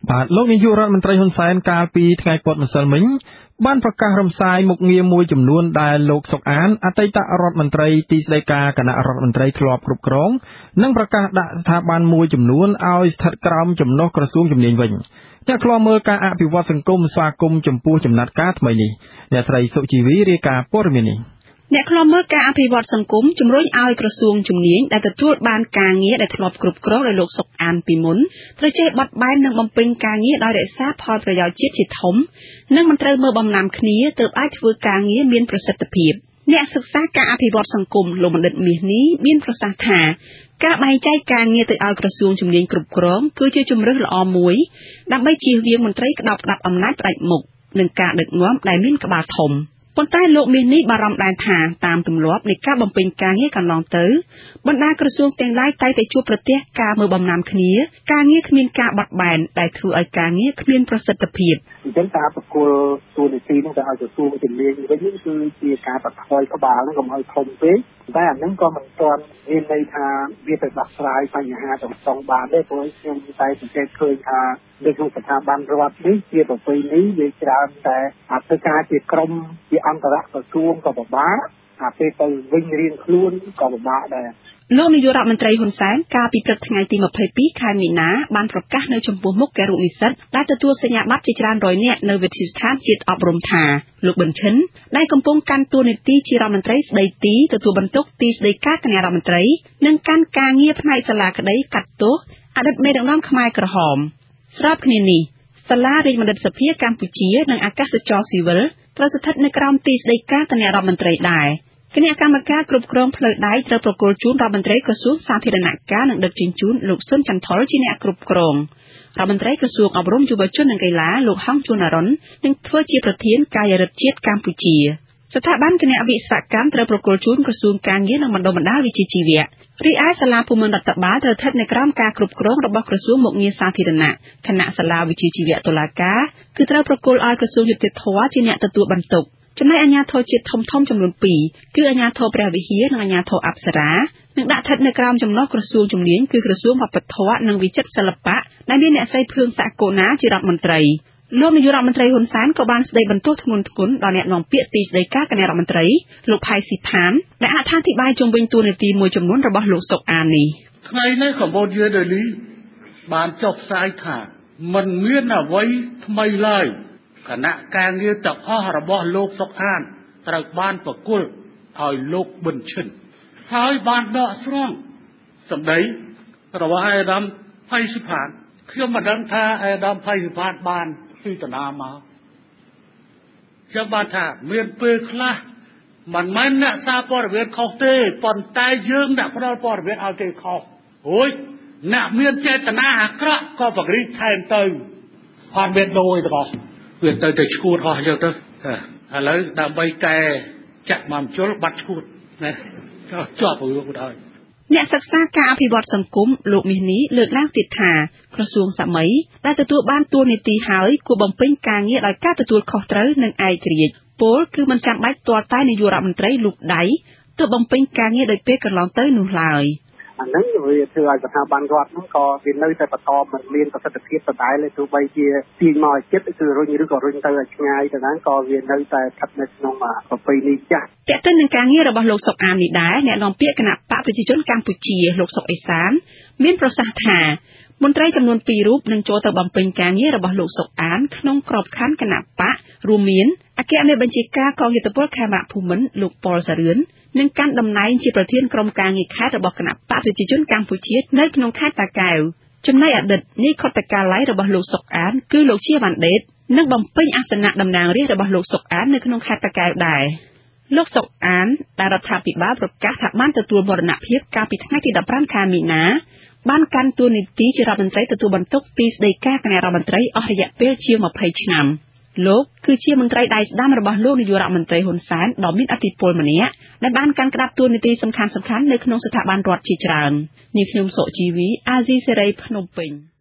បាទលោកនាយករដ្ឋមន្ត្រីហ៊ុនសែនកាលពីថ្ងៃពុធម្សិលមិញបានប្រកាសរំសាយមុខងារមួយចំនួនដែលលោកសុកអានអតីតរដ្ឋមន្ត្រីទីស្តីការគណៈរដ្ឋមន្ត្រីធ្លាប់គ្រប់គ្រងនិងប្រកាសដាក់ស្ថាប័នមួយចំនួនឲ្យស្ថិតក្រោមចំណុះក្រសួងជំនាញវិញអ្នកខ្លោមើលការអភិវឌ្ឍសង្គមស្វាគមន៍ចំពោះចំណាត់ការថ្មីនេះអ្នកស្រីសុជីវីរាយការណ៍ព័ត៌មាននេះអ្នកខ្លាំមើលការអភិវឌ្ឍសង្គមជំរុញឲ្យក្រសួងជំនាញដែលទទួលបានការងារដែលធ្លាប់គ្រប់គ្រងដោយលោកសុកអានពីមុនត្រូវចេះបត់បែននិងបំពេញការងារដោយរក្សាផលប្រយោជន៍ជាតិជាធំនិងមិនត្រូវមើលបំណាំគ្នាទើបអាចធ្វើការងារមានប្រសិទ្ធភាពអ្នកសិក្សាការអភិវឌ្ឍសង្គមលោកបណ្ឌិតមាសនេះមានប្រសាសន៍ថាការបែងចែកការងារទៅឲ្យក្រសួងជំនាញគ្រប់គ្រងគឺជាជម្រើសល្អមួយដើម្បីជៀសវាងមន្ត្រីក្តោបក្តាប់អំណាចផ្ដាច់មុខនិងការដឹកនាំដែលមានក្បាលធំប៉ុន្តែលោកមាសនេះបារម្ភដែរថាតាមទម្លាប់នៃការបំពេញការងារកន្លងទៅបណ្ដាក្រសួងទាំងឡាយតែងតែជួបប្រទះការមើលបំណាំគ្នាការងារគ្មានការបត់បែនដែលធ្វើឲ្យការងារគ្មានប្រសិទ្ធភាពអញ្ចឹងការប្រគល់ទូនីតិនោះទៅឲ្យក្រសួងជំនាញវិញគឺជាការបន្ថយក្បាលហ្នឹងកុំឲ្យធំពេកតែអាហ្នឹងក៏មិនទាន់មានន័យថាវាទៅដោះស្រាយបញ្ហាទាំងស្រុងបានទេព្រោះខ្ញុំតែសង្កេតឃើញថានៅក្នុងស្ថាប័នរដ្ឋនេះជាប្រពៃណីវាច្រើនតែធ្វើការជាក្រុមជាអន្តរក្រសួងក៏ពិបាកពេលទៅវិញរៀងខ្លួនក៏ពិបាកដែរលោកនាយករដ្ឋមន្ត្រីហ៊ុនសែនកាលពីព្រឹកថ្ងៃទី22ខែមីនាបានប្រកាសនៅចំពោះមុខគរុនិស្សិតដែលទទួលសញ្ញាបត្រជាច្រើនរយនាក់នៅវិទ្យាស្ថានជាតិអប់រំថាលោកប៊ិនឈិនដែលកំពុងកាន់តួនាទីជារដ្ឋមន្ត្រីស្ដីទីទទួលបន្ទុកទីស្តីការគណៈរដ្ឋមន្ត្រីនិងកាន់ការងារផ្នែកសាលាក្តីកាត់ទោសអតីតមេដឹកនាំខ្មែរក្រហមស្របគ្នានេះសាលារាជបណ្ឌិតសភាកម្ពុជានិងអាកាសចរស៊ីវិលត្រូវស្ថិតនៅក្រោមទីស្តីការគណៈរដ្ឋមន្ត្រីដែរគណៈកម្មការគ្រប់គ្រងផ្លូវដែកត្រូវប្រគល់ជូនរដ្ឋមន្ត្រីក្រសួងសាធារណការនិងដឹកជញ្ជូនលោកស៊ុនចន្ទថុលជាអ្នកគ្រប់គ្រងរដ្ឋមន្ត្រីក្រសួងអប់រំយុវជននិងកីឡាលោកហងជួនអរុននឹងធ្វើជាប្រធានកាយរដ្ឋជាតិកម្ពុជាស្ថាប័នគណៈវិស្វកម្មត្រូវប្រគល់ជូនក្រសួងការងារនិងបណ្ដុះបណ្ដាលវិជ្ជាជីវៈរីឯសាលាភូមិន្ទរដ្ឋបាលត្រូវស្ថិតនៅក្រោមការគ្រប់គ្រងរបស់ក្រសួងមុខងារសាធារណៈគណៈសាលាវិជ្ជាជីវៈតុលាការគឺត្រូវប្រគល់ឲ្យក្រសួងយុតិធធម៌ជាអ្នកទទួលបន្ទុកចំណែកអាជ្ញាធរជាតិធំចំនួន2គឺអាជ្ញាធរព្រះវិហារនិងអាជ្ញាធរអប្សរានឹងដាក់ស្ថិតនៅក្រោមចំណុះក្រសួងជំនាញគឺក្រសួងវប្បធម៌និងវិចិត្រសិល្បៈដែលមានអ្នកស្រីភឿងសាកូណាជារដ្ឋមន្ត្រីលោកនាយករដ្ឋមន្ត្រីហ៊ុនសែនក៏បានស្ដីបន្ទោសធ្ងន់ធ្ងរដល់អ្នកនាំពាក្យទីស្តីការគណៈរដ្ឋមន្ត្រីលោកផៃស៊ីផានដែលអត្ថាធិប្បាយជុំវិញតួនាទីមួយចំនួនរបស់លោកសុកអាននេះថ្ងៃនេះកម្ពុជាដេលីបានចុះផ្សាយថាមិនមានអ្វីថ្មីឡើយគណៈការងារទាំងអស់របស់លោកសុកអានត្រូវបានប្រគល់ឲ្យលោកប៊ិនឈិនហើយបានដកស្រង់សម្ដីរបស់អាដាមផៃស៊ីផានខ្ញុំមិនដឹងថាអាដាមផៃស៊ីផានបានពីតាណាមកចាំបានថាមានពេលខ្លះមិនមែនអ្នកសារព័ត៌មានខុសទេប៉ុន្តែយើងអ្នកផ្ដល់ព័ត៌មានឲ្យគេខុសរួចអ្នកមានចេតនាអាក្រក់ក៏បង្រីកថែមទៅអត់មានដូចទាំងអស់វាទៅឈួតអស់យកទៅឥឡូវដើម្បីកែចាក់មកជុលបាត់ឈួតណាជាប់រួចទៅអ្នកសិក្សាការអភិវឌ្ឍសង្គមលោកមាសនេះលើកឡើងទៀតថាក្រសួងសម័យដែលទទួលបានតួនាទីហើយគួរបំពេញការងារដោយការទទួលខុសត្រូវនិងឯករាជ្យពលគឺមិនចាំបាច់ទាល់តែនាយករដ្ឋមន្ត្រីលូកដៃទើបបំពេញការងារដោយពេលកន្លងទៅនោះឡើយអាហ្នឹងវាធ្វើឲ្យស្ថាប័នរដ្ឋហ្នឹងក៏វានៅតែបន្តមិនមានប្រសិទ្ធភាពដដែលទេទោះបីជាទាញមកឲ្យចិត្តគឺរុញឬក៏រុញទៅឲ្យឆ្ងាយទៅហ្នឹងក៏វានៅតែស្ថិតនៅក្នុងប្រពៃណីចាស់តែទៅនឹងការងាររបស់លោកសុកអាននេះដែរអ្នកនាំពាក្យគណៈបកប្រជាជនកម្ពុជាលោកសុកអេសានមានប្រសាសន៍ថាមន្ត្រីចំនួន2រូបនឹងចូលទៅបំពេញការងាររបស់លោកសុកអានក្នុងក្របខ័ណ្ឌគណៈបករួមមានអគ្គមេបញ្ជាការកងយុទ្ធពលខេមរៈភូមិន្ទលោកប៉ុលសារឿននឹងកាន់តំណែងជាប្រធានក្រុមការងារខេត្តរបស់គណៈបកប្រជាជនកម្ពុជានៅក្នុងខេត្តតាកែវចំណែកអតីតនាយខុទ្ទកាល័យរបស់លោកសុកអានគឺលោកជាវ៉ាន់ដេតនឹងបំពេញអាសនៈតំណាងរាស្ត្ររបស់លោកសុកអាននៅក្នុងខេត្តតាកែវដែរលោកសុកអានដែលរដ្ឋាភិបាលប្រកាសថាបានទទួលមរណភាពកាលពីថ្ងៃទី15ខែមីនាបានកាន់តួនាទីជារដ្ឋមន្ត្រីទទួលបន្ទុកទីស្តីការគណៈរដ្ឋមន្ត្រីអស់រយៈពេលជាង20ឆ្នាំលោកគឺជាមន្ត្រីដៃស្ដាំរបស់លោកនាយករដ្ឋមន្ត្រីហ៊ុនសែនដ៏មានឥទ្ធិពលម្នាក់ដែលបានកាន់ក្តាប់តួនាទីសំខាន់ៗនៅក្នុងស្ថាប័នរដ្ឋជាច្រើននាងខ្ញុំសុជីវីអាស៊ីសេរីភ្នំពេញ